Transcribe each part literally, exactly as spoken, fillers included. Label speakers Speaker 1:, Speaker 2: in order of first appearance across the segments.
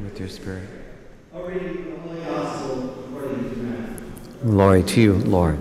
Speaker 1: with your spirit.
Speaker 2: A reading from the Holy Gospel according to Matthew.
Speaker 1: Glory to you, Lord.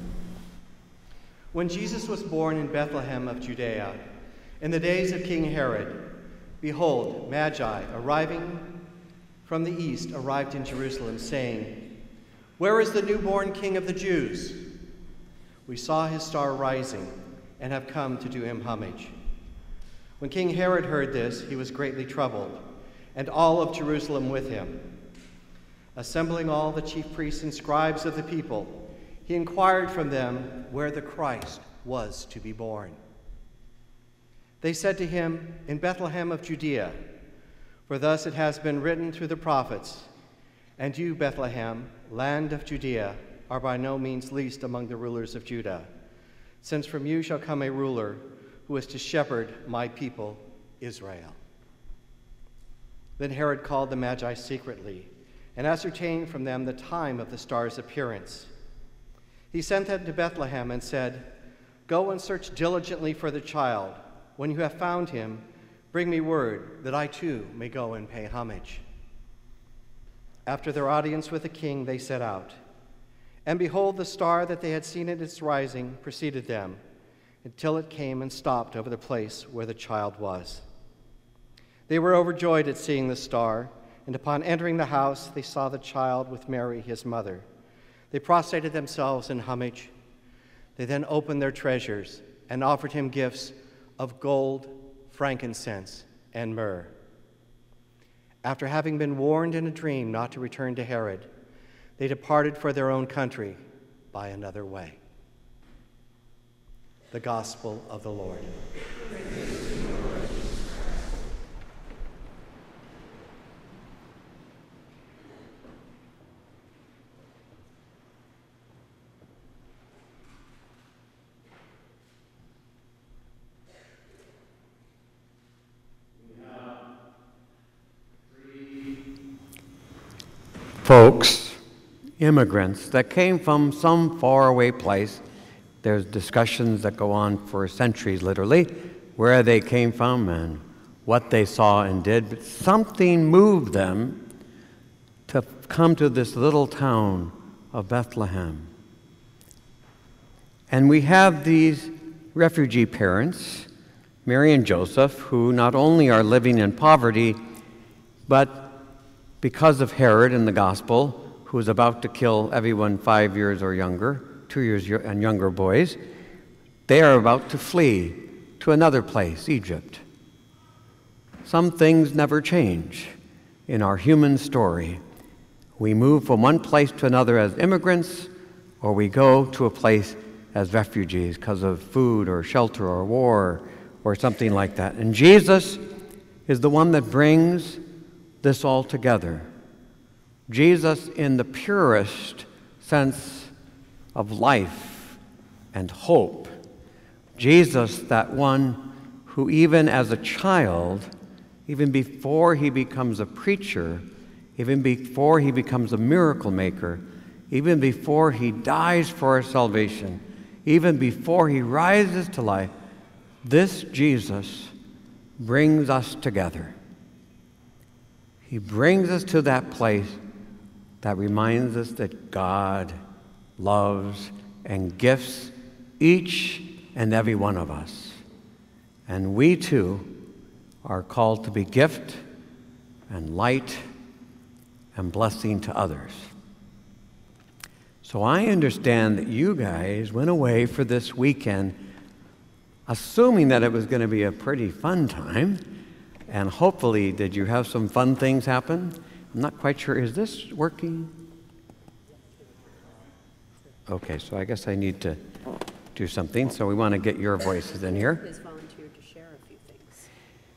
Speaker 2: When Jesus was born in Bethlehem of Judea, in the days of King Herod, behold, Magi arriving from the east arrived in Jerusalem, saying, "Where is the newborn King of the Jews? We saw his star rising and have come to do him homage." When King Herod heard this, he was greatly troubled, and all of Jerusalem with him. Assembling all the chief priests and scribes of the people, he inquired from them where the Christ was to be born. They said to him, "In Bethlehem of Judea, for thus it has been written through the prophets, and you, Bethlehem, land of Judea, are by no means least among the rulers of Judah, since from you shall come a ruler who is to shepherd my people, Israel." Then Herod called the Magi secretly and ascertained from them the time of the star's appearance. He sent them to Bethlehem and said, "Go and search diligently for the child. When you have found him, bring me word that I too may go and pay homage." After their audience with the king, they set out. And behold, the star that they had seen at its rising preceded them, until it came and stopped over the place where the child was. They were overjoyed at seeing the star, and upon entering the house, they saw the child with Mary, his mother. They prostrated themselves in homage. They then opened their treasures and offered him gifts of gold, frankincense, and myrrh. After having been warned in a dream not to return to Herod, they departed for their own country by another way. The Gospel of the Lord.
Speaker 1: Folks, immigrants that came from some faraway place. There's discussions that go on for centuries, literally, where they came from and what they saw and did. But something moved them to come to this little town of Bethlehem. And we have these refugee parents, Mary and Joseph, who not only are living in poverty, but because of Herod in the gospel, who is about to kill everyone five years or younger, two years and younger boys, they are about to flee to another place, Egypt. Some things never change in our human story. We move from one place to another as immigrants, or we go to a place as refugees because of food or shelter or war or something like that. And Jesus is the one that brings this all together. Jesus, in the purest sense of life and hope. Jesus, that one who even as a child, even before he becomes a preacher, even before he becomes a miracle maker, even before he dies for our salvation, even before he rises to life, this Jesus brings us together. He brings us to that place that reminds us that God loves and gifts each and every one of us. And we too are called to be gift and light and blessing to others. So I understand that you guys went away for this weekend assuming that it was going to be a pretty fun time. And hopefully, did you have some fun things happen? I'm not quite sure. Is this working? Okay, so I guess I need to do something. So we want to get your voices in here.
Speaker 3: Has volunteered to share a few things.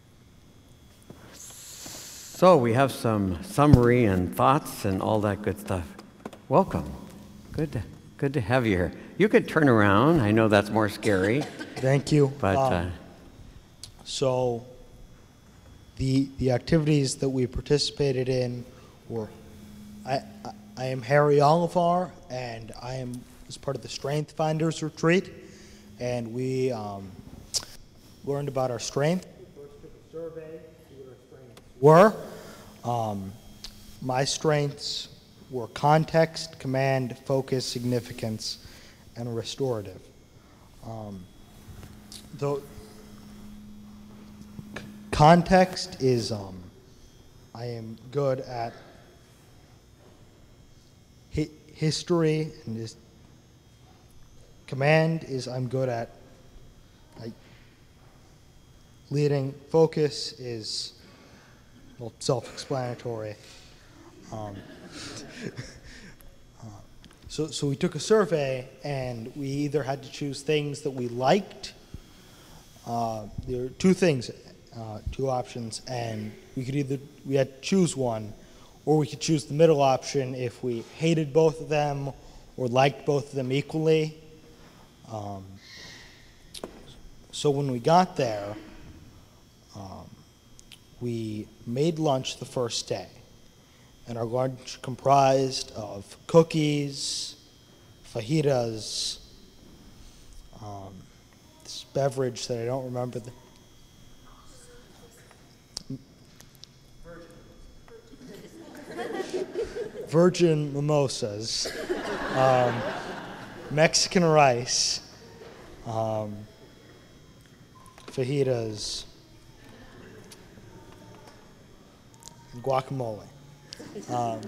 Speaker 1: So we have some summary and thoughts and all that good stuff. Welcome. Good to, good to have you here. You could turn around. I know that's more scary.
Speaker 4: Thank you.
Speaker 1: But
Speaker 4: um,
Speaker 1: uh,
Speaker 4: so the the activities that we participated in were, I I, I am Harry Olivar, and I am as part of the Strength Finders Retreat, and we um, learned about our strength. We first took a survey, see what our strengths were. Um, my strengths were context, command, focus, significance, and restorative. Um, though c- context is, um, I am good at hi- history, and is, command is I'm good at like, leading. Focus is, well, self-explanatory. Um, uh, so, so we took a survey, and we either had to choose things that we liked. Uh, there were two things, uh, two options, and we could either we had to choose one, or we could choose the middle option if we hated both of them or liked both of them equally. Um, so when we got there, um, we made lunch the first day. And our lunch comprised of cookies, fajitas, um, this beverage that I don't remember the virgin mimosas, um, Mexican rice, um, fajitas, and guacamole. Um,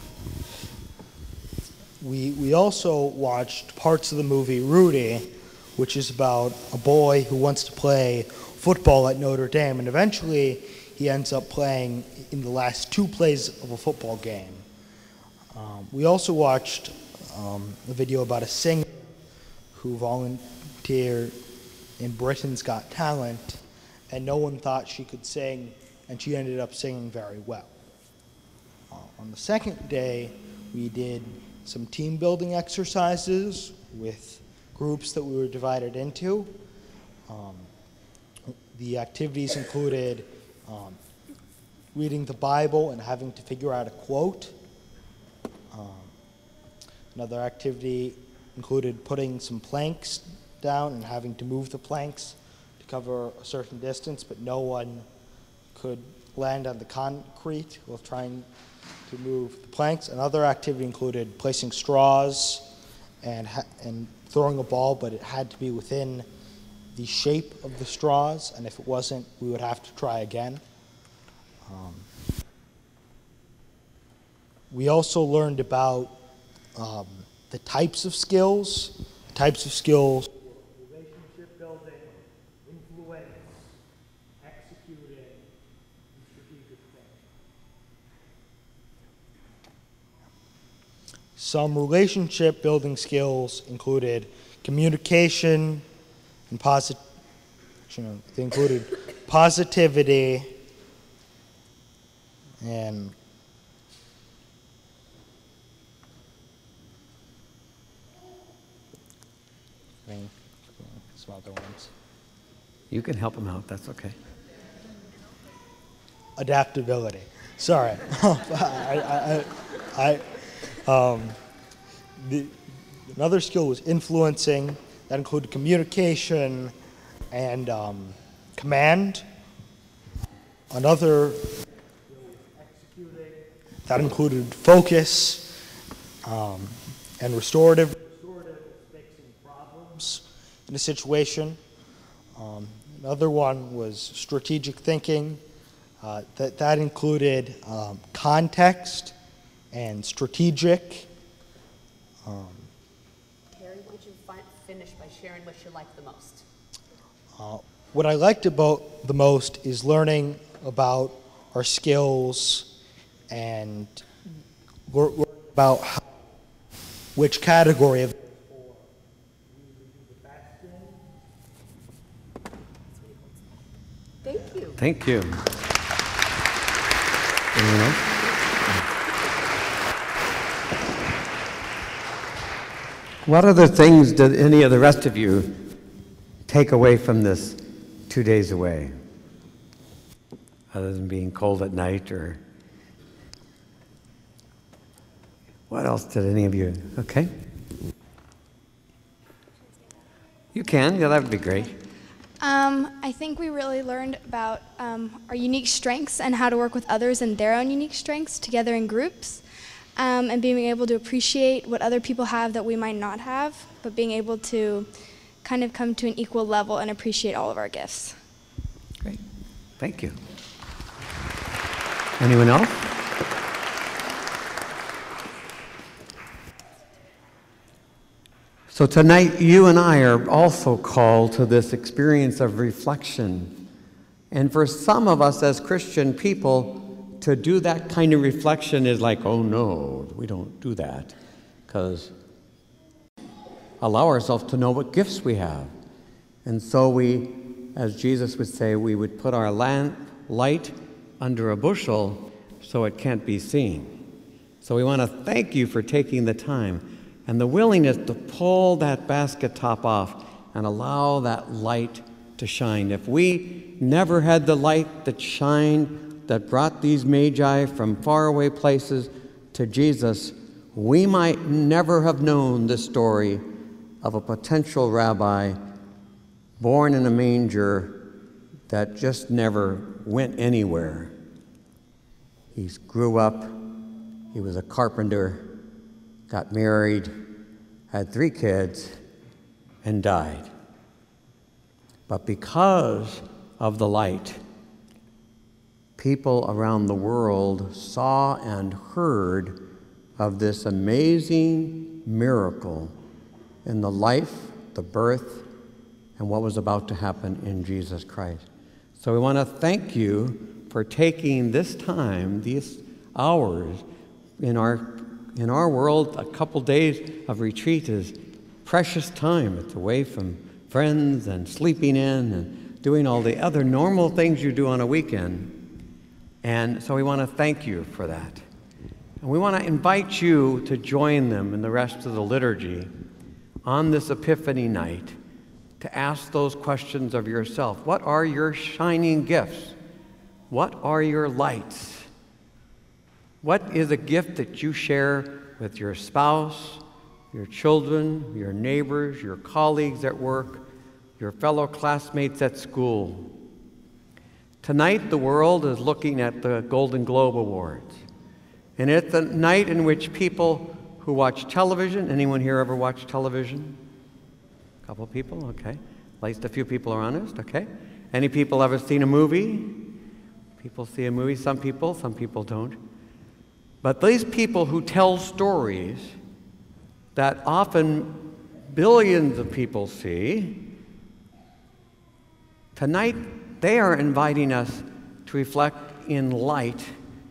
Speaker 4: we, we also watched parts of the movie Rudy, which is about a boy who wants to play football at Notre Dame, and eventually he ends up playing in the last two plays of a football game. Um, we also watched um, a video about a singer who volunteered in Britain's Got Talent, and no one thought she could sing, and she ended up singing very well. Uh, on the second day, we did some team building exercises with groups that we were divided into. Um, the activities included um, reading the Bible and having to figure out a quote. Um, another activity included putting some planks down and having to move the planks to cover a certain distance, but no one could land on the concrete while trying to move the planks. Another activity included placing straws and, ha- and throwing a ball, but it had to be within the shape of the straws, and if it wasn't, we would have to try again. Um, we also learned about um, the types of skills, types of skills, relationship building, influence, executing, and strategic thinking. Some relationship building skills included communication and posit- you know, they included positivity and I mean, some other ones.
Speaker 1: You can help them out, that's okay.
Speaker 4: Adaptability. Sorry. I, I, I, um, the, another skill was influencing. That included communication and um, command. Another executing. That included focus um, and restorative. Restorative is fixing problems in a situation. Um, another one was strategic thinking. Uh, that, that included um, context and strategic. Um,
Speaker 3: Terry, why don't you fi- finish by sharing what you like the most?
Speaker 4: uh, what I liked about the most is learning about our skills and lear- learn about how, which category of
Speaker 3: Thank you.
Speaker 1: Thank you. Anyone else? What other things did any of the rest of you take away from this two days away? Other than being cold at night or... What else did any of you... Okay. You can, yeah, that would be great.
Speaker 5: Um, I think we really learned about um, our unique strengths and how to work with others and their own unique strengths together in groups, um, and being able to appreciate what other people have that we might not have, but being able to kind of come to an equal level and appreciate all of our gifts.
Speaker 1: Great. Thank you. Anyone else? So tonight, you and I are also called to this experience of reflection. And for some of us as Christian people, to do that kind of reflection is like, oh no, we don't do that. Because allow ourselves to know what gifts we have. And so we, as Jesus would say, we would put our lamp light under a bushel so it can't be seen. So we want to thank you for taking the time and the willingness to pull that basket top off and allow that light to shine. If we never had the light that shined, that brought these magi from faraway places to Jesus, we might never have known the story of a potential rabbi born in a manger that just never went anywhere. He grew up, he was a carpenter, got married, had three kids, and died. But because of the light, people around the world saw and heard of this amazing miracle in the life, the birth, and what was about to happen in Jesus Christ. So we want to thank you for taking this time, these hours in our In our world. A couple days of retreat is precious time. It's away from friends and sleeping in and doing all the other normal things you do on a weekend. And so we want to thank you for that. And we want to invite you to join them in the rest of the liturgy on this Epiphany night to ask those questions of yourself. What are your shining gifts? What are your lights? What is a gift that you share with your spouse, your children, your neighbors, your colleagues at work, your fellow classmates at school? Tonight, the world is looking at the Golden Globe Awards. And it's a night in which people who watch television, anyone here ever watch television? A couple of people, okay. At least a few people are honest, okay. Any people ever seen a movie? People see a movie, some people, some people don't. But these people who tell stories that often billions of people see, tonight they are inviting us to reflect in light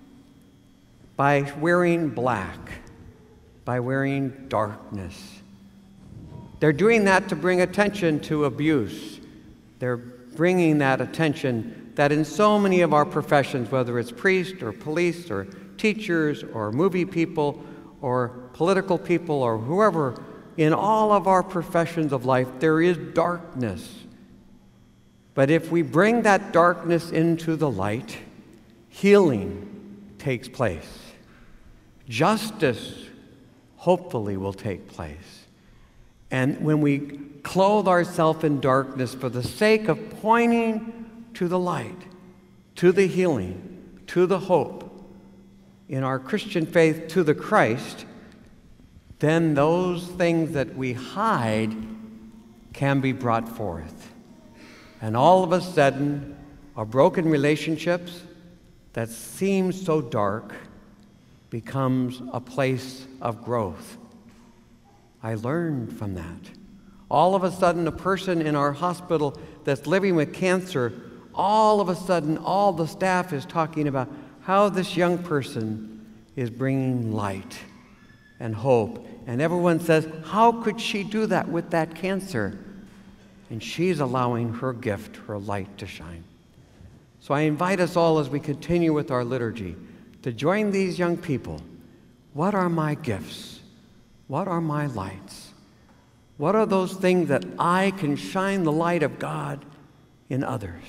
Speaker 1: by wearing black, by wearing darkness. They're doing that to bring attention to abuse. They're bringing that attention that in so many of our professions, whether it's priest or police or teachers or movie people or political people or whoever, in all of our professions of life, there is darkness. But if we bring that darkness into the light, healing takes place. Justice, hopefully, will take place. And when we clothe ourselves in darkness for the sake of pointing to the light, to the healing, to the hope, in our Christian faith to the Christ, then those things that we hide can be brought forth. And all of a sudden, our broken relationships that seem so dark becomes a place of growth. I learned from that. All of a sudden, a person in our hospital that's living with cancer, all of a sudden, all the staff is talking about how this young person is bringing light and hope. And everyone says, how could she do that with that cancer? And she's allowing her gift, her light, to shine. So I invite us all as we continue with our liturgy to join these young people. What are my gifts? What are my lights? What are those things that I can shine the light of God in others?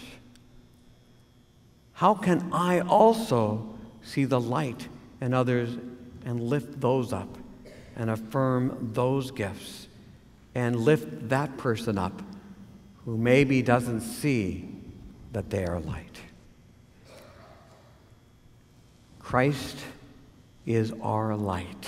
Speaker 1: How can I also see the light in others and lift those up and affirm those gifts and lift that person up who maybe doesn't see that they are light. Christ is our light.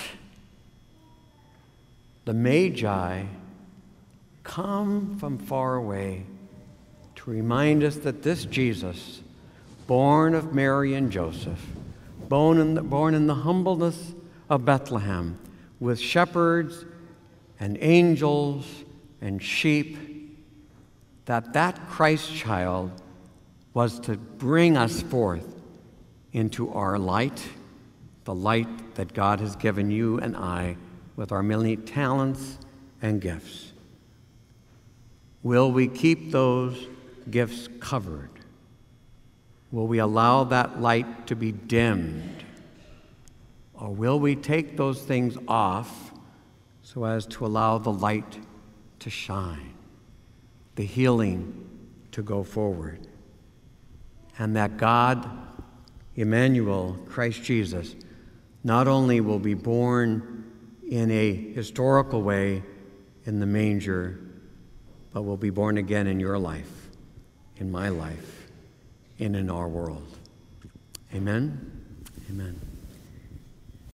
Speaker 1: The Magi come from far away to remind us that this Jesus, born of Mary and Joseph, born in the, born in the humbleness of Bethlehem, with shepherds and angels and sheep, that that Christ child was to bring us forth into our light, the light that God has given you and I with our many talents and gifts. Will we keep those gifts covered? Will we allow that light to be dimmed? Or will we take those things off so as to allow the light to shine, the healing to go forward, and that God, Emmanuel, Christ Jesus, not only will be born in a historical way in the manger, but will be born again in your life, in my life, and in our world. Amen? Amen.